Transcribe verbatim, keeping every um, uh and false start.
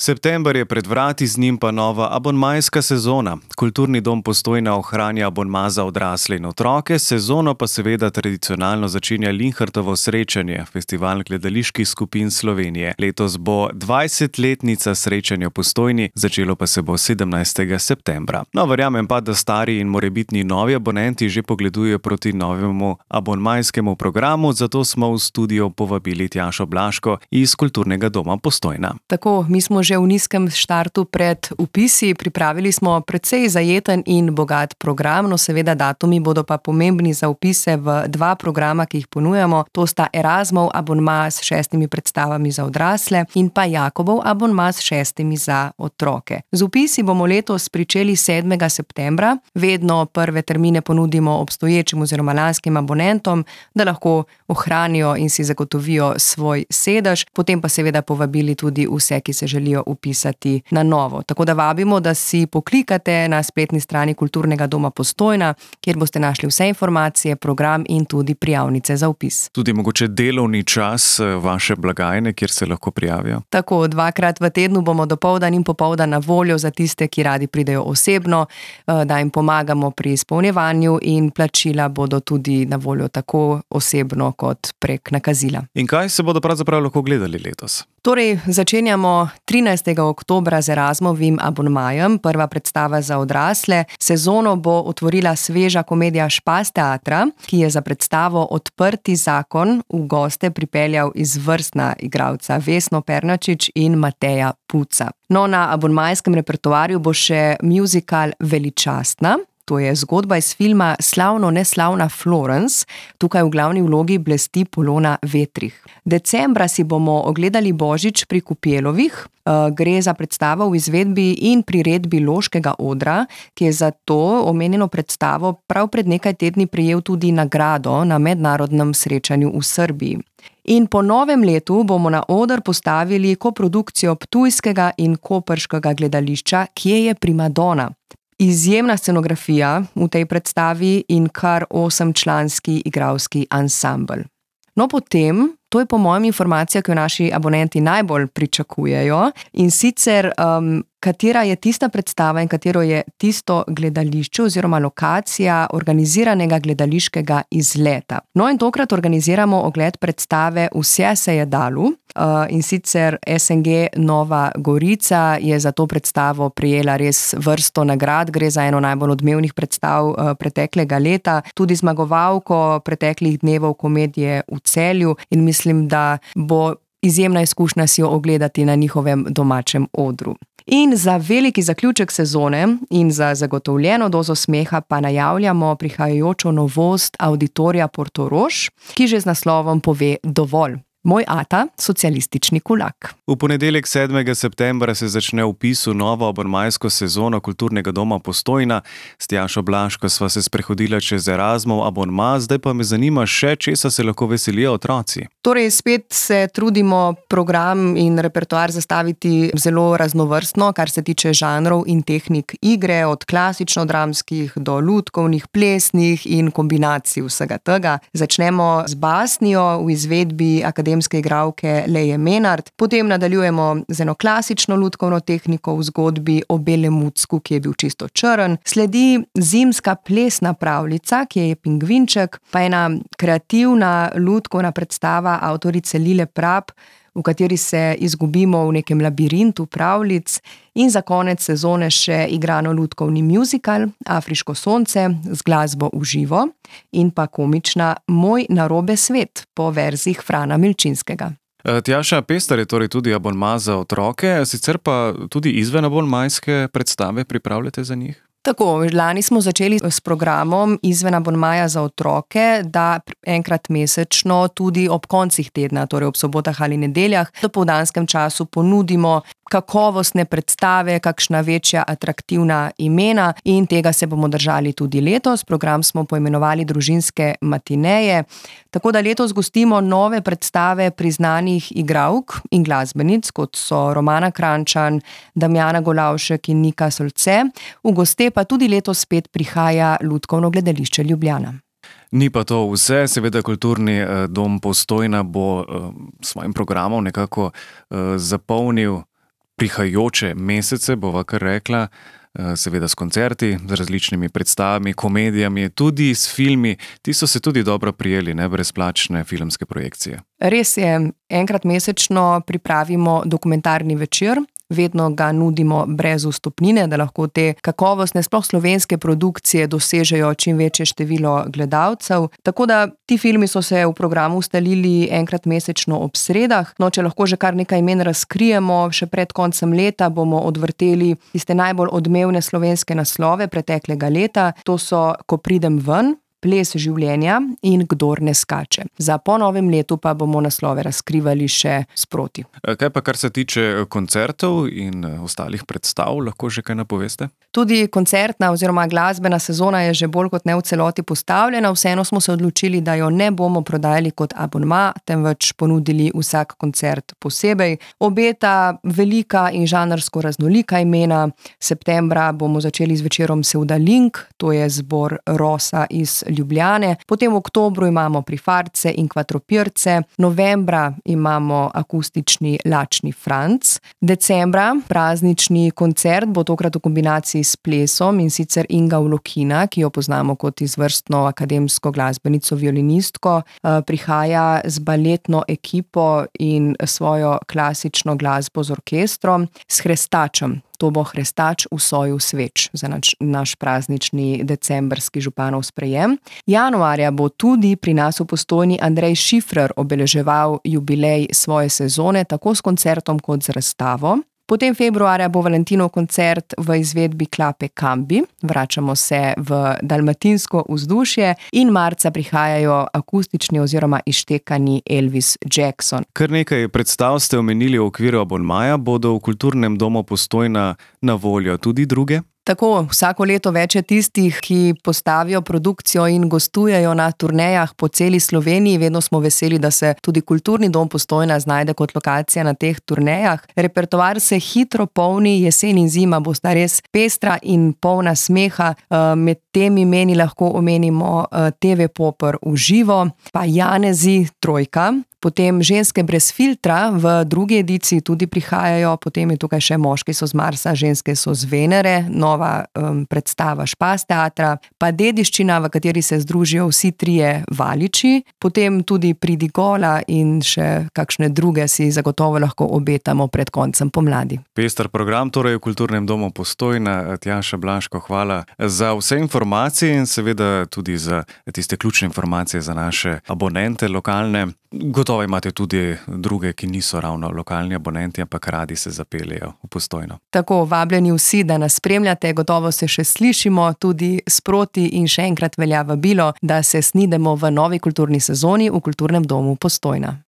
September je pred vrati, z njim pa nova abonmajska sezona. Kulturni dom Postojna ohranja abonma za odrasle in otroke, sezono pa seveda tradicionalno začenja Linhartovo srečanje, festival gledaliških skupin Slovenije. Letos bo dvajsetletnica srečanja v Postojni, začelo pa se bo sedemnajstega septembra. No, verjamem pa, da stari in morebitni novi abonenti že pogledujejo proti novemu abonmajskemu programu, zato smo v studio povabili Tjašo Blaško iz Kulturnega doma Postojna. Tako, mi smo že v nizkem štartu pred vpisi, pripravili smo precej zajeten in bogat program, no seveda datumi bodo pa pomembni za vpise v dva programa, ki jih ponujamo. To sta Erasmov abonma s šestimi predstavami za odrasle in pa Jakobov abonma s šestimi za otroke. Z vpisi bomo letos pričeli sedmega septembra, vedno prve termine ponudimo obstoječim oziroma lanskim abonentom, da lahko ohranijo in si zagotovijo svoj sedež, potem pa seveda povabili tudi vse, ki se želijo upisati na novo. Tako da vabimo, da si poklikate na spletni strani Kulturnega doma Postojna, kjer boste našli vse informacije, program in tudi prijavnice za vpis. Tudi mogoče delovni čas vaše blagajne, kjer se lahko prijavijo? Tako, dvakrat v tednu bomo dopoldan in popoldan na voljo za tiste, ki radi pridejo osebno, da jim pomagamo pri izpolnjevanju in plačila bodo tudi na voljo tako osebno kot prek nakazila. In kaj se bodo pravzaprav lahko gledali letos? Torej, začenjamo trinajstega oktobra z Erasmovim abonmajem, prva predstava za odrasle. Sezono bo otvorila sveža komedija Špas teatra, ki je za predstavo Odprti zakon v goste pripeljal izvrstna igralca Vesno Pernačič in Mateja Puca. No, na abonmajskem repertoarju bo še muzikal Veličastna. To je zgodba iz filma Slavno neslavna Florence, tukaj v glavni vlogi blesti Polona Vetrih. Decembra si bomo ogledali Božič pri Kupelovih, gre za predstavo v izvedbi in priredbi Loškega odra, ki je za to omenjeno predstavo prav pred nekaj tedni prejel tudi nagrado na mednarodnem srečanju v Srbiji. In po novem letu bomo na oder postavili koprodukcijo ptujskega in koprškega gledališča Kje je primadona? Izjemna scenografija v tej predstavi in kar osemčlanski igralski ansambel. No, potem, to je po mojem informacija, ki jo naši abonenti najbolj pričakujejo, in sicer um, katera je tista predstava in katero je tisto gledališče oziroma lokacija organiziranega gledališkega izleta. No, in tokrat organiziramo ogled predstave Vse se je dalo, uh, in sicer S N G Nova Gorica je za to predstavo prejela res vrsto nagrad, gre za eno najbolj odmevnih predstav uh, preteklega leta, tudi zmagovalko preteklih dnevov komedije v Celju, in mislim, da bo izjemna izkušnja si jo ogledati na njihovem domačem odru. In za veliki zaključek sezone in za zagotovljeno dozo smeha pa najavljamo prihajajočo novost Auditorija Portorož, ki že z naslovom pove dovolj. Moj ata, socialistični kulak. V ponedeljek sedmega septembra se začne vpis v novo abonmajsko sezono Kulturnega doma Postojna. S Tjašo Blaško sva se sprehodila čez Erasmov abonma, zdaj pa me zanima še, česa se lahko veselijo otroci. Torej, spet se trudimo program in repertoar zastaviti zelo raznovrstno, kar se tiče žanrov in tehnik igre, od klasično-dramskih do lutkovnih, plesnih in kombinacij vsega tega. Začnemo z basnijo v izvedbi akademije igralke Leje Menard, potem nadaljujemo z eno klasično lutkovno tehniko v zgodbi o belem mucku, ki je bil čisto črn, sledi zimska plesna pravljica, ki je Pingvinček, pa ena kreativna lutkovna predstava avtorice Lile Prap, v kateri se izgubimo v nekem labirintu pravljic, in za konec sezone še igrano lutkovni muzikal Afriško sonce z glasbo v živo in pa komična Moj narobe svet po verzih Frana Milčinskega. Tjaša, pester je torej tudi abonma za otroke, sicer pa tudi izven abonmajske predstave pripravljate za njih? Tako, lani smo začeli s programom izven abonmaja za otroke, da enkrat mesečno tudi ob koncih tedna, torej ob sobotah ali nedeljah, v dopoldanskem času ponudimo kakovostne predstave, kakšna večja atraktivna imena, in tega se bomo držali tudi letos. Program smo poimenovali Družinske matineje. Tako da letos gostimo nove predstave priznanih igralk in glasbenic, kot so Romana Krančan, Damjana Golavšek in Nika Solce. V goste pa tudi letos spet prihaja Lutkovno gledališče Ljubljana. Ni pa to vse, seveda Kulturni dom Postojna bo s svojim programom nekako zapolnil prihajajoče mesece, bova kar rekla, seveda s koncerti, z različnimi predstavami, komedijami, tudi s filmi. Ti so se tudi dobro prijeli, ne, brezplačne filmske projekcije. Res je, enkrat mesečno pripravimo dokumentarni večer. Vedno ga nudimo brez vstopnine, da lahko te kakovostne, sploh slovenske produkcije dosežejo čim večje število gledalcev. Tako da ti filmi so se v programu ustalili enkrat mesečno ob sredah. No, če lahko že kar nekaj imen razkrijemo, še pred koncem leta bomo odvrteli tiste najbolj odmevne slovenske naslove preteklega leta. To so Ko pridem ven, Ples življenja in Kdor ne skače. Za po novem letu pa bomo naslove razkrivali še sproti. Kaj pa kar se tiče koncertov in ostalih predstav, lahko že kaj napoveste? Tudi koncertna oziroma glasbena sezona je že bolj kot ne v celoti postavljena, vseeno smo se odločili, da jo ne bomo prodajali kot abonma, temveč ponudili vsak koncert posebej. Obeta velika in žanrsko raznolika imena. Septembra bomo začeli z večerom Sevdalink, to je zbor Rosa iz Ljubljane. Potem v oktobru imamo Prifarce in Kvatropirce, novembra imamo akustični Lačni Franc, decembra praznični koncert bo tokrat v kombinaciji s plesom, in sicer Inga Vlokina, ki jo poznamo kot izvrstno akademsko glasbenico, violinistko, prihaja z baletno ekipo in svojo klasično glasbo z orkestrom, s Hrestačem. To bo Hrestač v soju sveč za naš, naš praznični decembrski županov sprejem. Januarja bo tudi pri nas v Postojni Andrej Šifrer obeleževal jubilej svoje sezone, tako s koncertom kot z razstavo. Potem februarja bo Valentinov koncert v izvedbi Klape Kambi, vračamo se v dalmatinsko vzdušje, in marca prihajajo akustični oziroma izštekani Elvis Jackson. Kar nekaj predstav ste omenili v okviru abonmaja, bodo v Kulturnem domu Postojna na voljo tudi druge? Tako, vsako leto več je tistih, ki postavijo produkcijo in gostujejo na turnejah po celi Sloveniji. Vedno smo veseli, da se tudi Kulturni dom Postojna znajde kot lokacija na teh turnejah. Repertoar se hitro polni, jesen in zima bosta res pestra in polna smeha. Med temi imeni lahko omenimo te ve Popr v živo, pa Janezi, trojka. Potem Ženske brez filtra v drugi ediciji tudi prihajajo, potem je tukaj še Moški so z Marsa, ženske so z Venere, nova um, predstava Špas teatra, pa Dediščina, v kateri se združijo vsi trije Valiči, potem tudi Pridigola in še kakšne druge si zagotovo lahko obetamo pred koncem pomladi. Pester program torej v Kulturnem domu Postojna. Tjaša Blaško, hvala za vse informacije in seveda tudi za tiste ključne informacije za naše abonente lokalne. Gotovo imate tudi druge, ki niso ravno lokalni abonenti, ampak radi se zapeljejo v Postojno. Tako, vabljeni vsi, da nas spremljate, gotovo se še slišimo tudi sproti in še enkrat velja vabilo, da se snidemo v novi kulturni sezoni v Kulturnem domu Postojna.